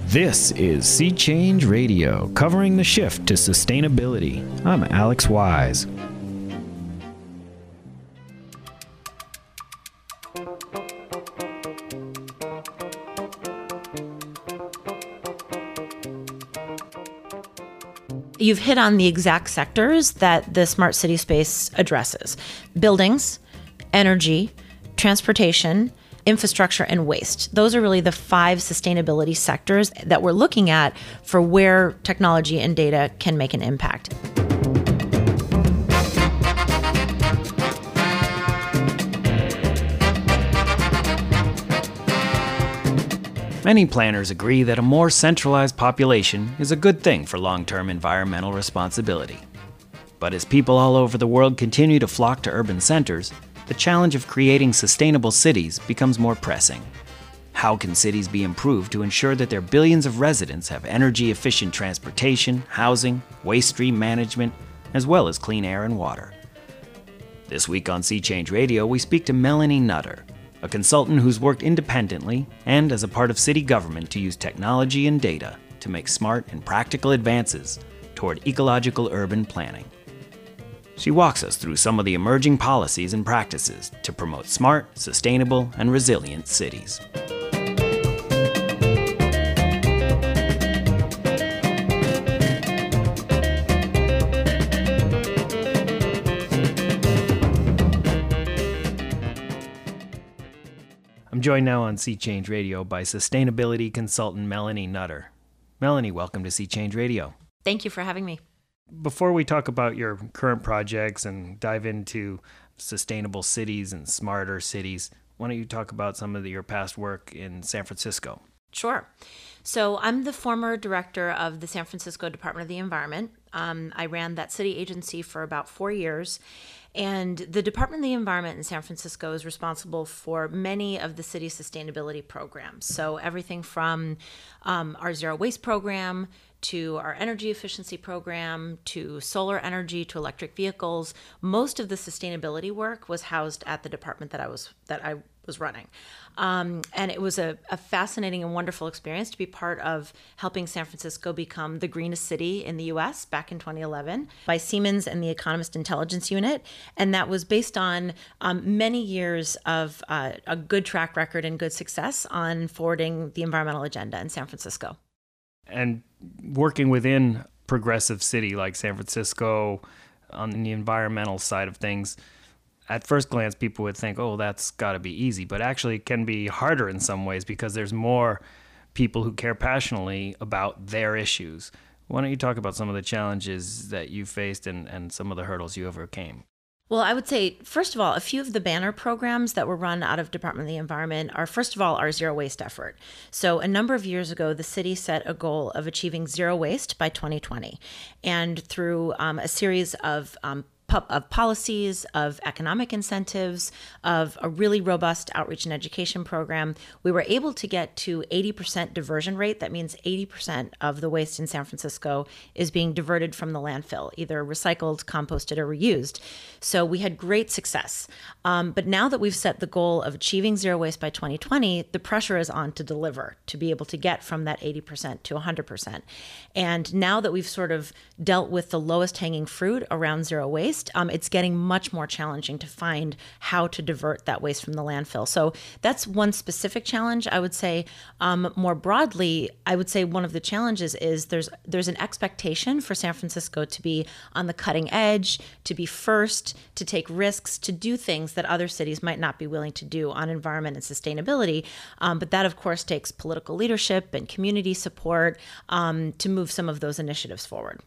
This is Sea Change Radio, covering the shift to sustainability. I'm Alex Wise. You've hit on the exact sectors that the Smart City Space addresses: buildings, energy, transportation, infrastructure, and waste. Those are really the 5 sustainability sectors that we're looking at for where technology and data can make an impact. Many planners agree that a more centralized population is a good thing for long-term environmental responsibility. But as people all over the world continue to flock to urban centers, the challenge of creating sustainable cities becomes more pressing. How can cities be improved to ensure that their billions of residents have energy-efficient transportation, housing, waste stream management, as well as clean air and water? This week on Sea Change Radio, we speak to Melanie Nutter, a consultant who's worked independently and as a part of city government to use technology and data to make smart and practical advances toward ecological urban planning. She walks us through some of the emerging policies and practices to promote smart, sustainable, and resilient cities. I'm joined now on Sea Change Radio by sustainability consultant Melanie Nutter. Melanie, welcome to Sea Change Radio. Thank you for having me. Before we talk about your current projects and dive into sustainable cities and smarter cities, why don't you talk about some of your past work in San Francisco? Sure. So I'm the former director of the San Francisco Department of the Environment. I ran that city agency for about 4 years. And the Department of the Environment in San Francisco is responsible for many of the city's sustainability programs. So everything from our zero waste program to our energy efficiency program to solar energy to electric vehicles. Most of the sustainability work was housed at the department that I was running. And it was a fascinating and wonderful experience to be part of helping San Francisco become the greenest city in the U.S. back in 2011 by Siemens and the Economist Intelligence Unit. And that was based on many years of a good track record and good success on forwarding the environmental agenda in San Francisco. And working within progressive city like San Francisco on the environmental side of things, at first glance, people would think, oh, that's got to be easy, but actually it can be harder in some ways because there's more people who care passionately about their issues. Why don't you talk about some of the challenges that you faced and some of the hurdles you overcame? Well, I would say, first of all, a few of the banner programs that were run out of Department of the Environment are, first of all, our zero waste effort. So a number of years ago, the city set a goal of achieving zero waste by 2020. And through a series of policies, of economic incentives, of a really robust outreach and education program, we were able to get to 80% diversion rate. That means 80% of the waste in San Francisco is being diverted from the landfill, either recycled, composted, or reused. So we had great success. But now that we've set the goal of achieving zero waste by 2020, the pressure is on to deliver, to be able to get from that 80% to 100%. And now that we've sort of dealt with the lowest hanging fruit around zero waste, it's getting much more challenging to find how to divert that waste from the landfill. So that's one specific challenge. I would say more broadly, I would say one of the challenges is there's an expectation for San Francisco to be on the cutting edge, to be first, to take risks, to do things that other cities might not be willing to do on environment and sustainability. But that, of course, takes political leadership and community support to move some of those initiatives forward.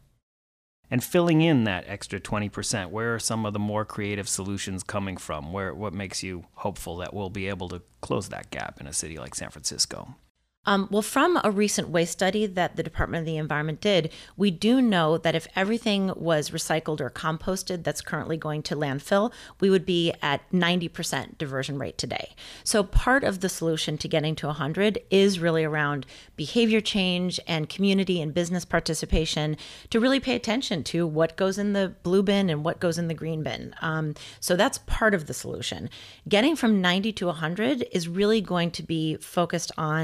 And filling in that extra 20%, where are some of the more creative solutions coming from? What makes you hopeful that we'll be able to close that gap in a city like San Francisco? Well, from a recent waste study that the Department of the Environment did, we do know that if everything was recycled or composted that's currently going to landfill, we would be at 90% diversion rate today. So part of the solution to getting to 100 is really around behavior change and community and business participation to really pay attention to what goes in the blue bin and what goes in the green bin. So that's part of the solution. Getting from 90 to 100 is really going to be focused on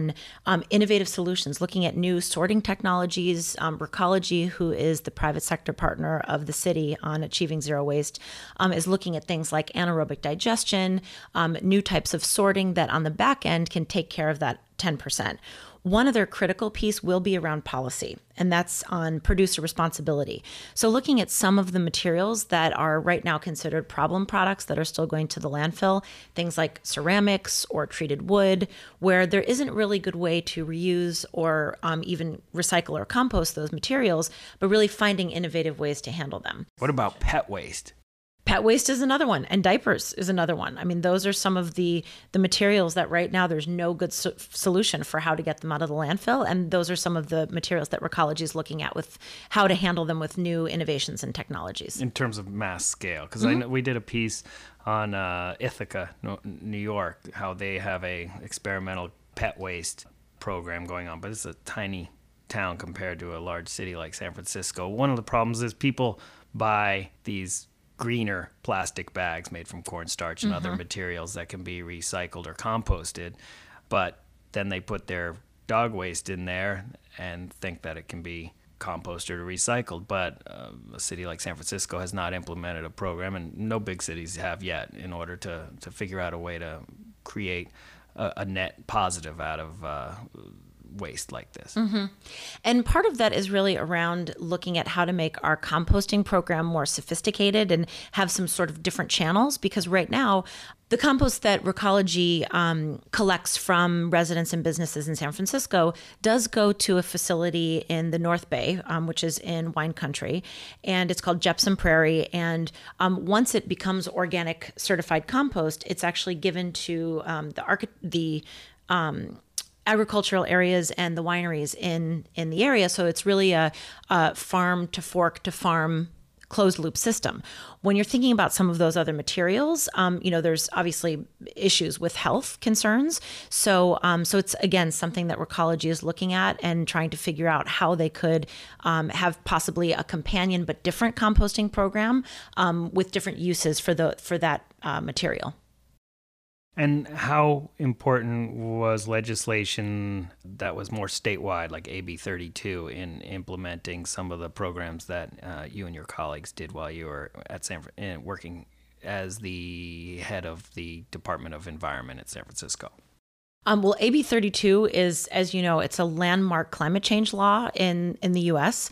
innovative solutions, looking at new sorting technologies. Recology, who is the private sector partner of the city on achieving zero waste, is looking at things like anaerobic digestion, new types of sorting that on the back end can take care of that 10%. One other critical piece will be around policy, and that's on producer responsibility. So looking at some of the materials that are right now considered problem products that are still going to the landfill, things like ceramics or treated wood, where there isn't really good way to reuse or even recycle or compost those materials, but really finding innovative ways to handle them. What about pet waste? Pet waste is another one, and diapers is another one. I mean, those are some of the materials that right now there's no good solution for how to get them out of the landfill, and those are some of the materials that Recology is looking at with how to handle them with new innovations and technologies. In terms of mass scale, because I know we did a piece on Ithaca, New York, how they have a experimental pet waste program going on, but it's a tiny town compared to a large city like San Francisco. One of the problems is people buy these greener plastic bags made from cornstarch and other materials that can be recycled or composted, but then they put their dog waste in there and think that it can be composted or recycled. But a city like San Francisco has not implemented a program, and no big cities have yet, in order to figure out a way to create a net positive out of waste like this. And part of that is really around looking at how to make our composting program more sophisticated and have some sort of different channels, because right now the compost that Recology collects from residents and businesses in San Francisco does go to a facility in the North Bay, which is in wine country, and it's called Jepson Prairie. And once it becomes organic certified compost, it's actually given to the agricultural areas and the wineries in the area. So it's really a farm to fork to farm closed loop system. When you're thinking about some of those other materials, there's obviously issues with health concerns. So it's, again, something that Recology is looking at and trying to figure out how they could have possibly a companion but different composting program with different uses for that material. And how important was legislation that was more statewide, like AB 32, in implementing some of the programs that you and your colleagues did while you were at working as the head of the Department of Environment at San Francisco? Well, AB 32 is, as you know, it's a landmark climate change law in the U.S.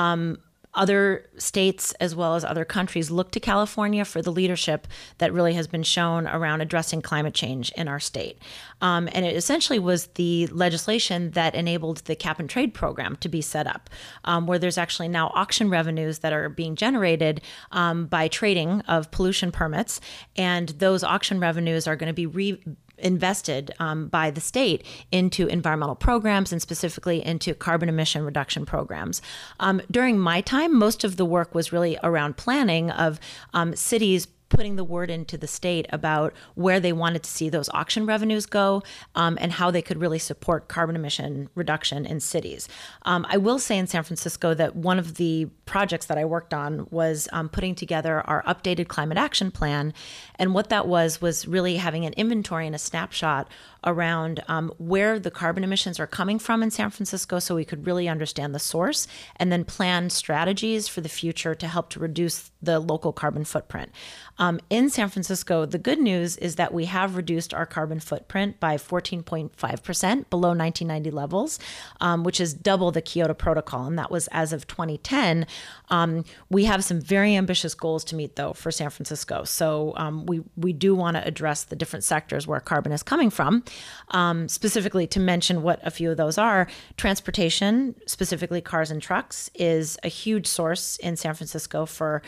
Other states, as well as other countries, look to California for the leadership that really has been shown around addressing climate change in our state. And it essentially was the legislation that enabled the cap and trade program to be set up, where there's actually now auction revenues that are being generated by trading of pollution permits. And those auction revenues are going to be invested by the state into environmental programs and specifically into carbon emission reduction programs. During my time, most of the work was really around planning of cities putting the word into the state about where they wanted to see those auction revenues go and how they could really support carbon emission reduction in cities. I will say in San Francisco that one of the projects that I worked on was putting together our updated climate action plan. And what that was really having an inventory and a snapshot around where the carbon emissions are coming from in San Francisco, so we could really understand the source and then plan strategies for the future to help to reduce the local carbon footprint. In San Francisco, the good news is that we have reduced our carbon footprint by 14.5% below 1990 levels, which is double the Kyoto Protocol, and that was as of 2010. We have some very ambitious goals to meet, though, for San Francisco. So we do want to address the different sectors where carbon is coming from. Specifically, to mention what a few of those are, transportation, specifically cars and trucks, is a huge source in San Francisco for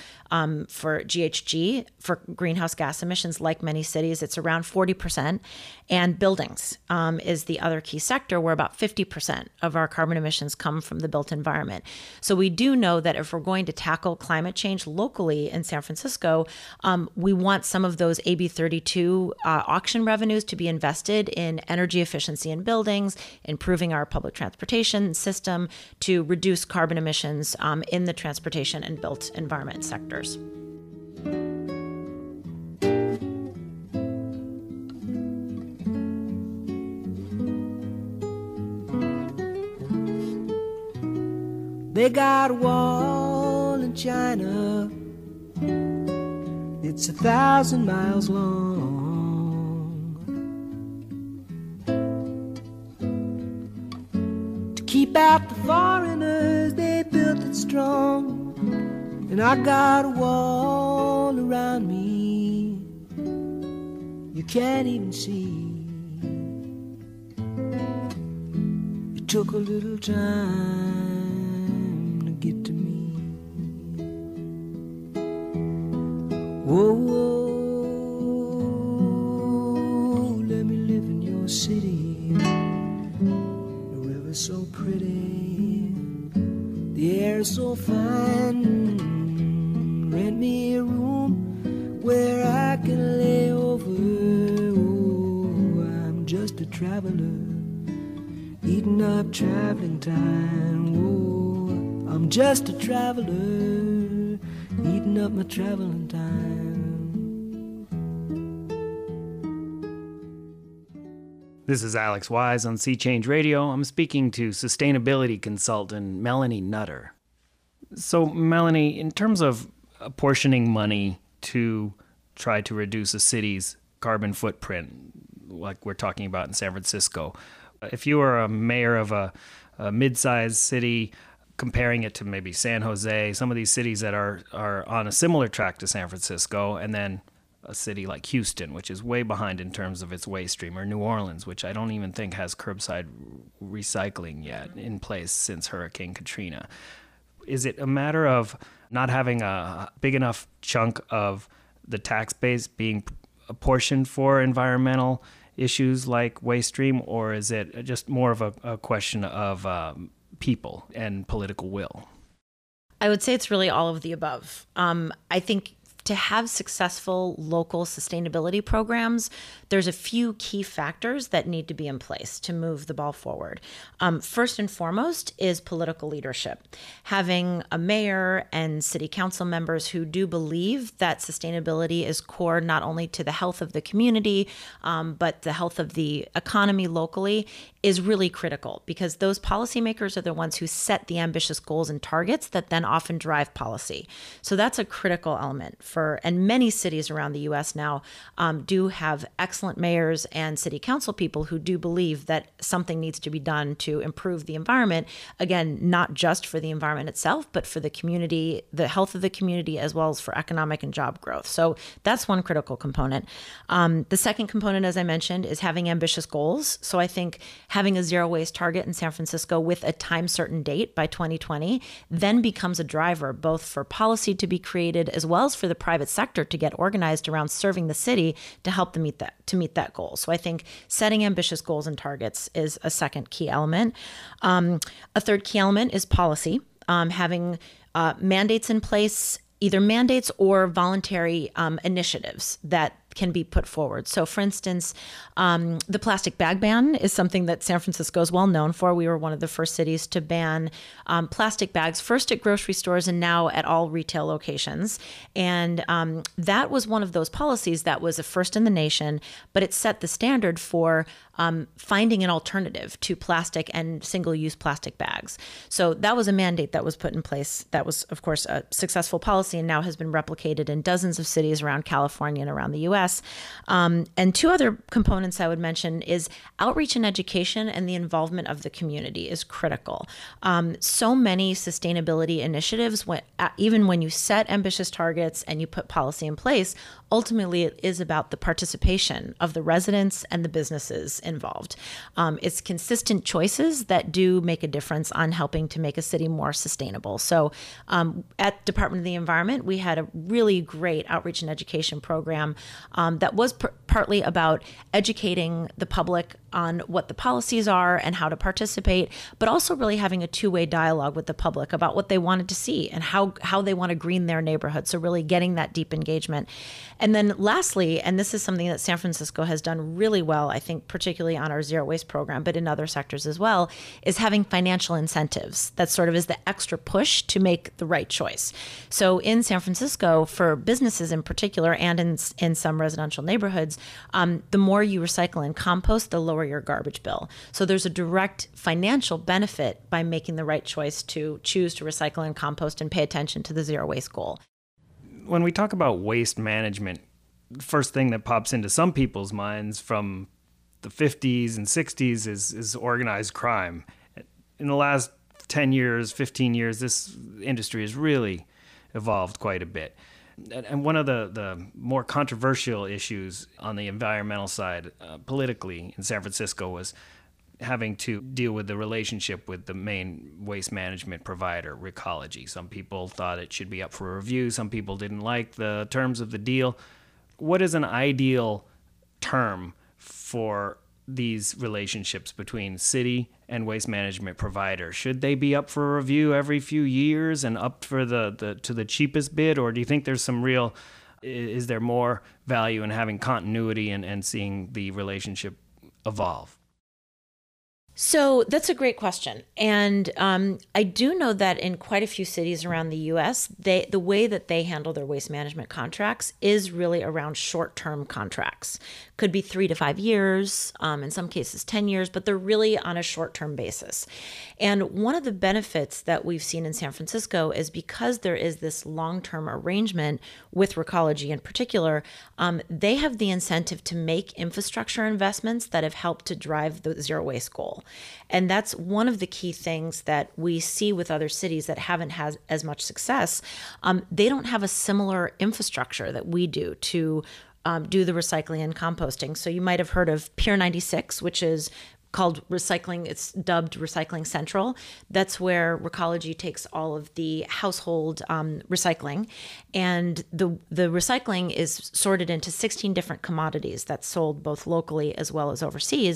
GHG, for greenhouse gas emissions. Like many cities, it's around 40%. And buildings is the other key sector, where about 50% of our carbon emissions come from the built environment. So we do know that if we're going to tackle climate change locally in San Francisco, we want some of those AB 32 auction revenues to be invested in energy efficiency in buildings, improving our public transportation system to reduce carbon emissions in the transportation and built environment sectors. They got a wall in China, it's 1,000 miles long. To keep out the foreigners, they built it strong. And I got a wall around me you can't even see. It took a little time to get to me. Whoa, whoa, let me live in your city. The river's so pretty, the air's so fine. Rent me a room where I can lay over. Oh, I'm just a traveler, eating up traveling time. Oh, I'm just a traveler, eating up my traveling time. This is Alex Wise on Sea Change Radio. I'm speaking to sustainability consultant Melanie Nutter. So, Melanie, in terms of apportioning money to try to reduce a city's carbon footprint, like we're talking about in San Francisco, if you were a mayor of a mid-sized city, comparing it to maybe San Jose, some of these cities that are on a similar track to San Francisco, and then a city like Houston, which is way behind in terms of its waste stream, or New Orleans, which I don't even think has curbside recycling yet in place since Hurricane Katrina. Is it a matter of not having a big enough chunk of the tax base being apportioned for environmental issues like waste stream, or is it just more of a question of people and political will? I would say it's really all of the above. I think to have successful local sustainability programs, there's a few key factors that need to be in place to move the ball forward. First and foremost is political leadership. Having a mayor and city council members who do believe that sustainability is core not only to the health of the community, but the health of the economy locally is really critical, because those policymakers are the ones who set the ambitious goals and targets that then often drive policy. So that's a critical element and many cities around the U.S. now do have excellent mayors and city council people who do believe that something needs to be done to improve the environment. Again, not just for the environment itself, but for the community, the health of the community, as well as for economic and job growth. So that's one critical component. The second component, as I mentioned, is having ambitious goals. So I think having a zero waste target in San Francisco with a time certain date by 2020 then becomes a driver both for policy to be created as well as for the private sector to get organized around serving the city to help them meet that goal. So I think setting ambitious goals and targets is a second key element. A third key element is policy. Having mandates in place, either mandates or voluntary initiatives that can be put forward. So for instance, the plastic bag ban is something that San Francisco is well known for. We were one of the first cities to ban plastic bags, first at grocery stores and now at all retail locations. And that was one of those policies that was a first in the nation, but it set the standard for finding an alternative to plastic and single-use plastic bags. So that was a mandate that was put in place. That was, of course, a successful policy and now has been replicated in dozens of cities around California and around the U.S. And two other components I would mention is outreach and education, and the involvement of the community is critical. So many sustainability initiatives, even when you set ambitious targets and you put policy in place, ultimately it is about the participation of the residents and the businesses involved. It's consistent choices that do make a difference on helping to make a city more sustainable. So at Department of the Environment, we had a really great outreach and education program that was partly about educating the public on what the policies are and how to participate, but also really having a two-way dialogue with the public about what they wanted to see and how they want to green their neighborhood. So really getting that deep engagement. And then lastly, and this is something that San Francisco has done really well, I think, particularly on our zero waste program, but in other sectors as well, is having financial incentives. That sort of is the extra push to make the right choice. So in San Francisco, for businesses in particular, and in some residential neighborhoods, the more you recycle and compost, the lower your garbage bill. So there's a direct financial benefit by making the right choice to choose to recycle and compost and pay attention to the zero waste goal. When we talk about waste management, the first thing that pops into some people's minds from the 50s and 60s is organized crime. In the last 10 years, 15 years, this industry has really evolved quite a bit. And one of the more controversial issues on the environmental side politically in San Francisco was having to deal with the relationship with the main waste management provider, Recology. Some people thought it should be up for review. Some people didn't like the terms of the deal. What is an ideal term for these relationships between city and waste management provider? Should they be up for review every few years and up for to the cheapest bid? Or do you think there's is there more value in having continuity and seeing the relationship evolve? So that's a great question. And I do know that in quite a few cities around the U.S., the way that they handle their waste management contracts is really around short-term contracts. Could be 3 to 5 years, in some cases 10 years, but they're really on a short-term basis. And one of the benefits that we've seen in San Francisco is because there is this long-term arrangement with Recology in particular, they have the incentive to make infrastructure investments that have helped to drive the zero waste goal. And that's one of the key things that we see with other cities that haven't had as much success. They don't have a similar infrastructure that we do to do the recycling and composting. So you might have heard of Pier 96, which is called recycling. It's dubbed Recycling Central. That's where Recology takes all of the household recycling, and the recycling is sorted into 16 different commodities that's sold both locally as well as overseas.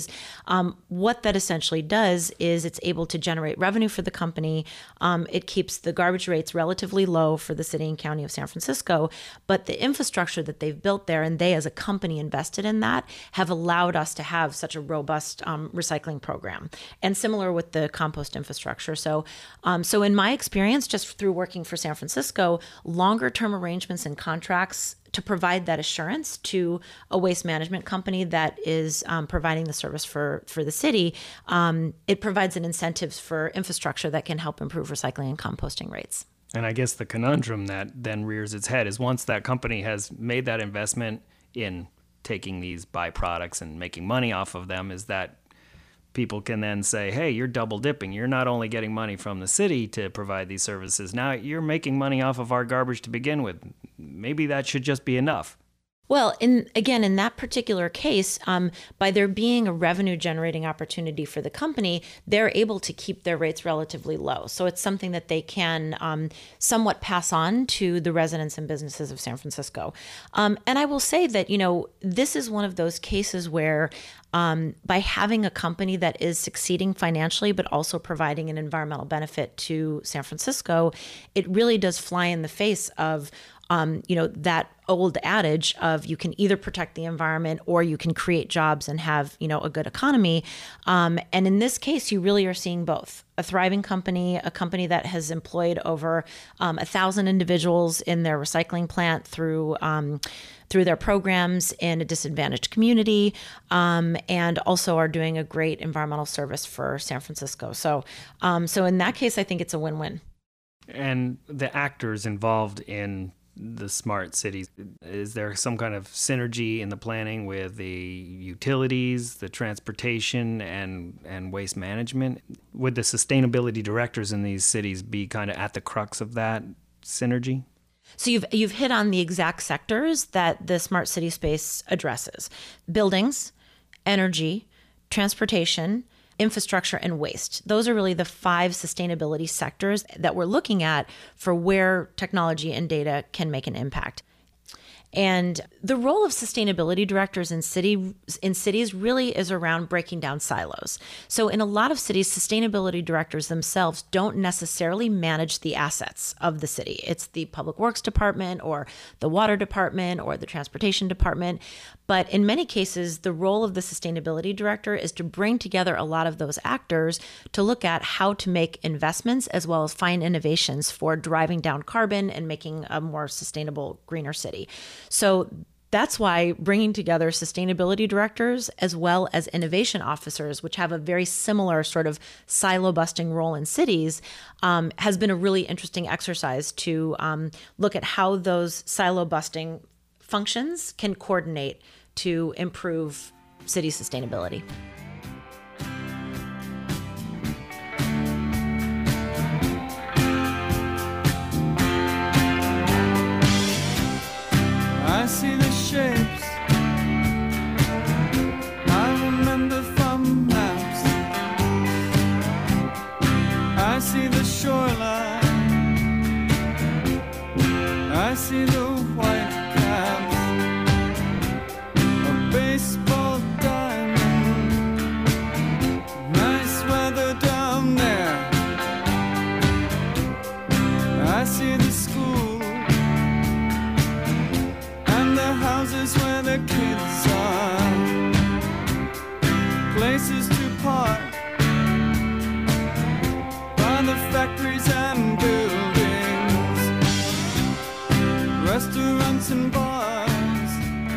What that essentially does is it's able to generate revenue for the company. It keeps the garbage rates relatively low for the city and county of San Francisco, but the infrastructure that they've built there, and they as a company invested in that, have allowed us to have such a robust recycling program. And similar with the compost infrastructure. So in my experience, just through working for San Francisco, longer term arrangements and contracts to provide that assurance to a waste management company that is providing the service for the city, it provides an incentive for infrastructure that can help improve recycling and composting rates. And I guess the conundrum that then rears its head is once that company has made that investment in taking these byproducts and making money off of them, is that people can then say, hey, you're double dipping. You're not only getting money from the city to provide these services, now you're making money off of our garbage to begin with. Maybe that should just be enough. Well, in that particular case, by there being a revenue generating opportunity for the company, they're able to keep their rates relatively low. So it's something that they can somewhat pass on to the residents and businesses of San Francisco. And I will say that, this is one of those cases where by having a company that is succeeding financially, but also providing an environmental benefit to San Francisco, it really does fly in the face of that old adage of you can either protect the environment or you can create jobs and have, a good economy. And in this case, you really are seeing both. A thriving company, a company that has employed over 1,000 individuals in their recycling plant through their programs in a disadvantaged community, and also are doing a great environmental service for San Francisco. So in that case, I think it's a win-win. And the actors involved in the smart cities, is there some kind of synergy in the planning with the utilities, the transportation, and waste management? Would the sustainability directors in these cities be kind of at the crux of that synergy? So you've hit on the exact sectors that the smart city space addresses: buildings, energy, transportation, infrastructure, and waste. Those are really the 5 sustainability sectors that we're looking at for where technology and data can make an impact. And the role of sustainability directors in cities really is around breaking down silos. So in a lot of cities, sustainability directors themselves don't necessarily manage the assets of the city. It's the public works department or the water department or the transportation department. But in many cases, the role of the sustainability director is to bring together a lot of those actors to look at how to make investments as well as find innovations for driving down carbon and making a more sustainable, greener city. So that's why bringing together sustainability directors as well as innovation officers, which have a very similar sort of silo busting role in cities, has been a really interesting exercise to look at how those silo busting functions can coordinate to improve city sustainability. I see the shapes I remember from maps. I see the shoreline. I see the white caps, a baseball diamond. Nice weather down there. I see the school and the houses where the kids are, places to park by the factories and buildings, restaurants and bars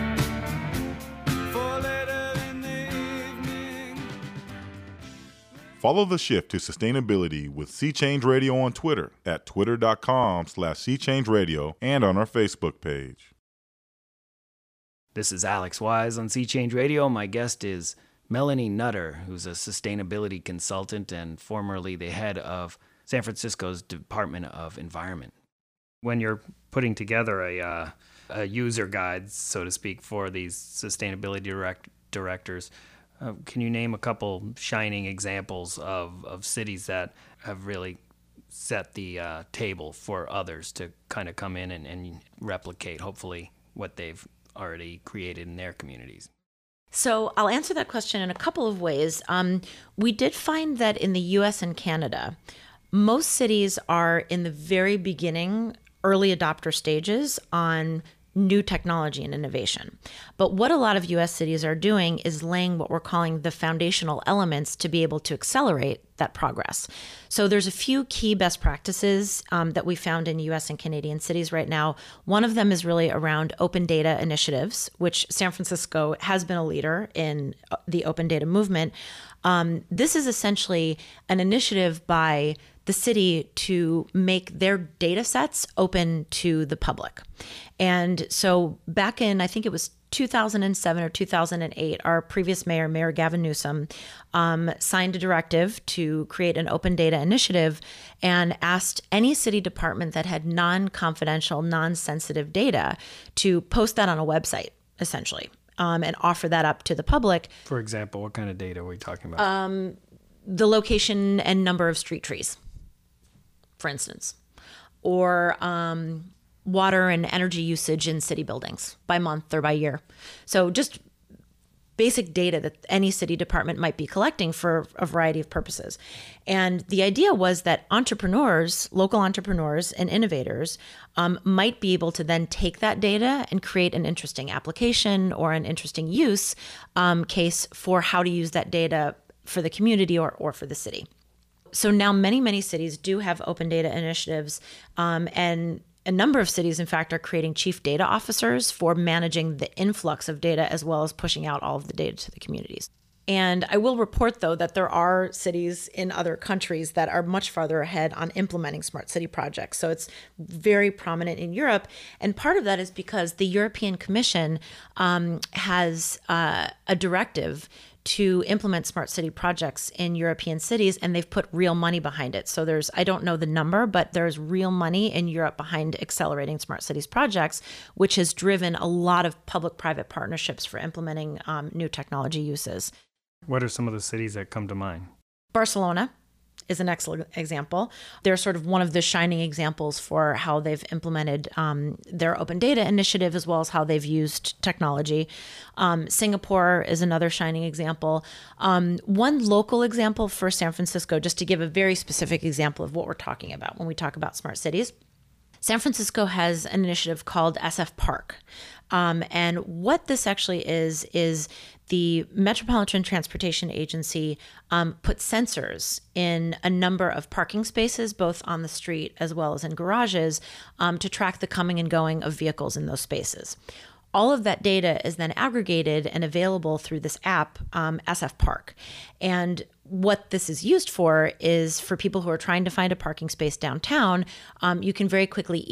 for later in the evening. Follow the shift to sustainability with Sea Change Radio on Twitter at twitter.com/SeaChangeRadio and on our Facebook page. This is Alex Wise on Sea Change Radio. My guest is Melanie Nutter, who's a sustainability consultant and formerly the head of San Francisco's Department of Environment. When you're putting together a user guide, so to speak, for these sustainability directors, can you name a couple shining examples of cities that have really set the table for others to kind of come in and replicate, hopefully, what they've already created in their communities? So I'll answer that question in a couple of ways. We did find that in the US and Canada, most cities are in the very beginning, early adopter stages on new technology and innovation. But what a lot of US cities are doing is laying what we're calling the foundational elements to be able to accelerate that progress. So there's a few key best practices that we found in US and Canadian cities right now. One of them is really around open data initiatives, which San Francisco has been a leader in the open data movement. This is essentially an initiative by the city to make their data sets open to the public. And so back in, I think it was 2007 or 2008, our previous mayor, Mayor Gavin Newsom, signed a directive to create an open data initiative and asked any city department that had non-confidential, non-sensitive data to post that on a website, essentially, and offer that up to the public. For example, what kind of data are we talking about? The location and number of street trees, for instance, or water and energy usage in city buildings by month or by year. So just basic data that any city department might be collecting for a variety of purposes. And the idea was that entrepreneurs, local entrepreneurs and innovators might be able to then take that data and create an interesting application or an interesting use case for how to use that data for the community or for the city. So now many cities do have open data initiatives, and a number of cities, in fact, are creating chief data officers for managing the influx of data as well as pushing out all of the data to the communities. And I will report, though, that there are cities in other countries that are much farther ahead on implementing smart city projects. So it's very prominent in Europe. And part of that is because the European Commission has a directive to implement smart city projects in European cities, and they've put real money behind it. So I don't know the number, but there's real money in Europe behind accelerating smart cities projects, which has driven a lot of public-private partnerships for implementing new technology uses. What are some of the cities that come to mind? Barcelona is an excellent example. They're sort of one of the shining examples for how they've implemented their open data initiative, as well as how they've used technology. Singapore is another shining example. One local example for San Francisco, just to give a very specific example of what we're talking about when we talk about smart cities. San Francisco has an initiative called SF Park. And what this actually is the Metropolitan Transportation Agency put sensors in a number of parking spaces, both on the street as well as in garages, to track the coming and going of vehicles in those spaces. All of that data is then aggregated and available through this app, SF Park. And what this is used for is for people who are trying to find a parking space downtown, you can very quickly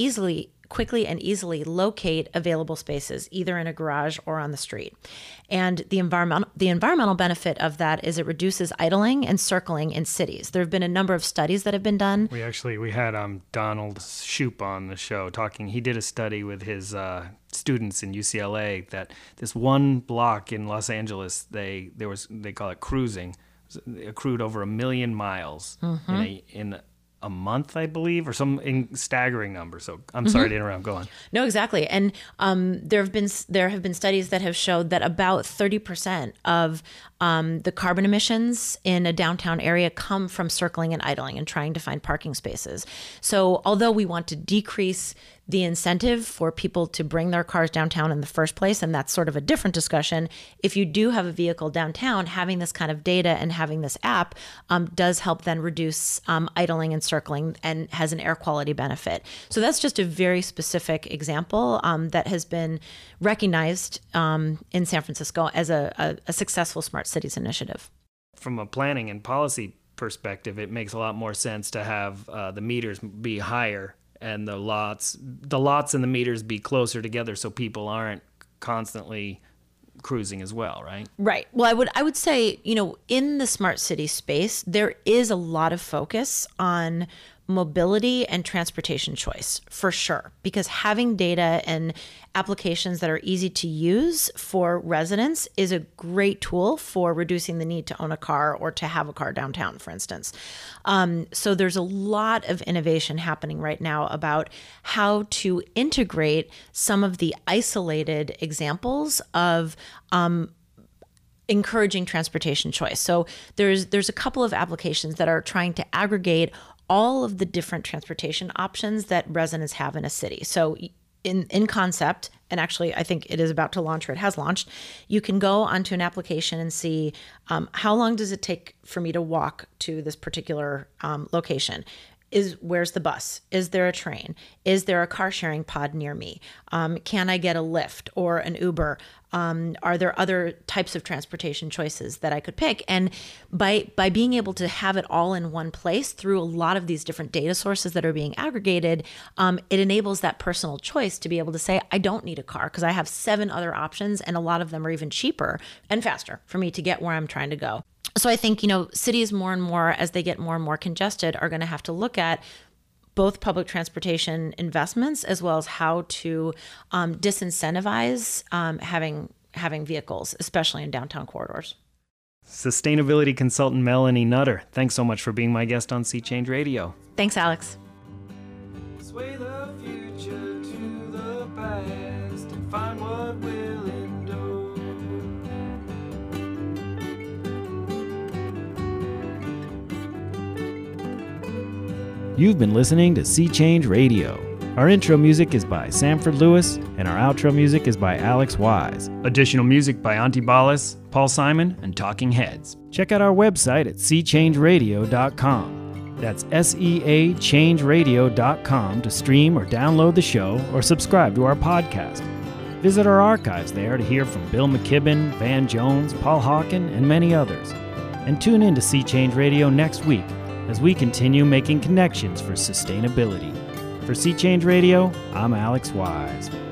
and easily locate available spaces, either in a garage or on the street. And the environmental benefit of that is it reduces idling and circling in cities. There have been a number of studies that have been done. We had Donald Shoup on the show talking. He did a study with his students in UCLA that this one block in Los Angeles, they call it cruising, accrued over 1 million miles in a month, I believe, or some staggering number. So I'm sorry to interrupt. Go on. No, exactly. And there have been studies that have showed that about 30% of the carbon emissions in a downtown area come from circling and idling and trying to find parking spaces. So although we want to decrease the incentive for people to bring their cars downtown in the first place, and that's sort of a different discussion, if you do have a vehicle downtown, having this kind of data and having this app does help then reduce idling and circling and has an air quality benefit. So that's just a very specific example that has been recognized in San Francisco as a successful smart cities initiative. From a planning and policy perspective, it makes a lot more sense to have the meters be higher and the lots and the meters be closer together so people aren't constantly cruising as well, right? Right. Well, I would say, in the smart city space, there is a lot of focus on mobility and transportation choice, for sure, because having data and applications that are easy to use for residents is a great tool for reducing the need to own a car or to have a car downtown, for instance. So there's a lot of innovation happening right now about how to integrate some of the isolated examples of encouraging transportation choice. So there's a couple of applications that are trying to aggregate all of the different transportation options that residents have in a city. So in concept, and actually I think it is about to launch or it has launched, you can go onto an application and see how long does it take for me to walk to this particular location. Where's the bus? Is there a train? Is there a car sharing pod near me? Can I get a Lyft or an Uber? Are there other types of transportation choices that I could pick? And by being able to have it all in one place through a lot of these different data sources that are being aggregated, it enables that personal choice to be able to say, I don't need a car because I have 7 other options, and a lot of them are even cheaper and faster for me to get where I'm trying to go. So I think, cities more and more, as they get more and more congested, are going to have to look at both public transportation investments as well as how to disincentivize having vehicles, especially in downtown corridors. Sustainability consultant Melanie Nutter, thanks so much for being my guest on Sea Change Radio. Thanks, Alex. Sway the future to the past and find what will endure. You've been listening to Sea Change Radio. Our intro music is by Sanford Lewis, and our outro music is by Alex Wise. Additional music by Auntie Ballas, Paul Simon, and Talking Heads. Check out our website at seachangeradio.com. That's SEAchangeradio.com to stream or download the show or subscribe to our podcast. Visit our archives there to hear from Bill McKibben, Van Jones, Paul Hawken, and many others. And tune in to Sea Change Radio next week as we continue making connections for sustainability. For Sea Change Radio, I'm Alex Wise.